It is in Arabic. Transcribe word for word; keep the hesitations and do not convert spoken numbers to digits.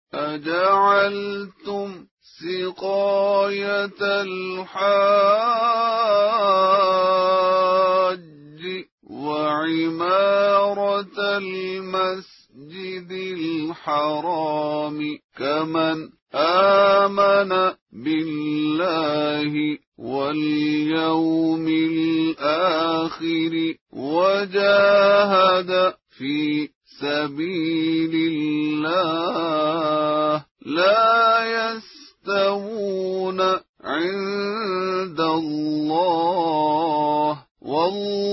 أجعلتم سقاية الحاج وعمارة المسجد الحرام كمن آمن بالله واليوم الآخر وجاهد في سبيل الله لا يستوون عند الله والله